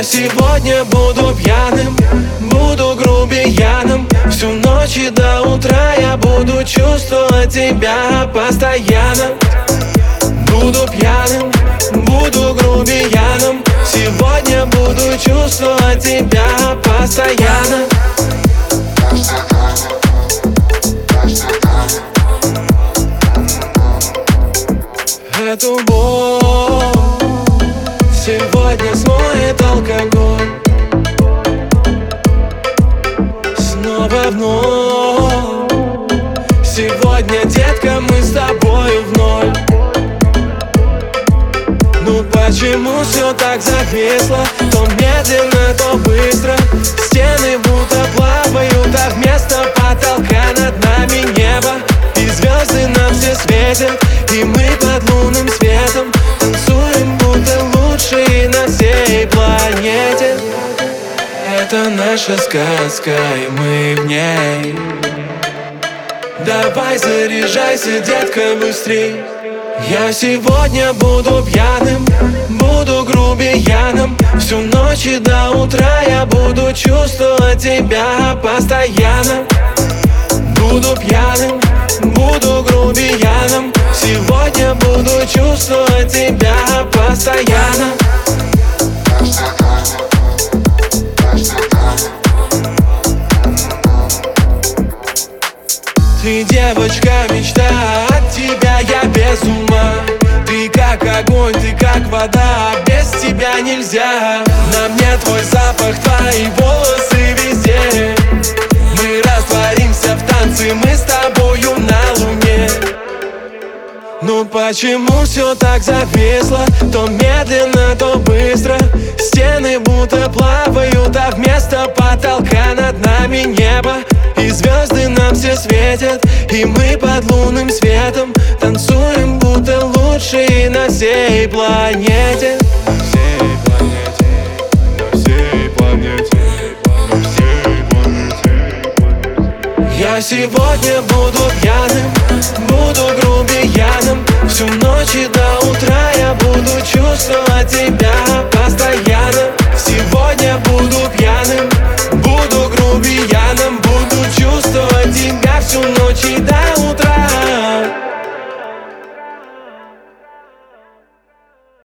сегодня буду пьяным, буду грубияном. Всю ночь и до утра я буду чувствовать тебя постоянно. Буду пьяным, буду грубияном. Сегодня буду чувствовать тебя постоянно. Эту боль сегодня смоет алкоголь. Снова вновь. Сегодня, детка, мы с тобою в ноль. Ну почему все так зависло? То медленно, то быстро. Стены будто плавают, а вместо потолка над нами небо. И звезды нам все светят, и мы под лунным светом танцуем, будто лучшие на всей планете. Это наша сказка, и мы в ней. Давай заряжайся, детка, быстрей. Я сегодня буду пьяным, буду грубияном. Всю ночь и до утра я буду чувствовать тебя постоянно. Буду пьяным, буду грубияном. Сегодня буду чувствовать тебя постоянно. Ты девочка, мечта, от тебя я без ума. Ты как огонь, ты как вода, без тебя нельзя. На мне твой запах, твои волосы везде. Мы растворимся в танце, мы с тобою на луне. Ну почему все так зависло? То медленно, то быстро. Стены будто плавают, а вместо потолка над нами небо. И звезды нам все светят, и мы под лунным светом танцуем, будто лучшие на всей планете. На всей планете, на всей планете, на всей планете. Я сегодня буду пьяным, буду грубияном. Всю ночь и до утра я буду чувствовать тебя постоянно.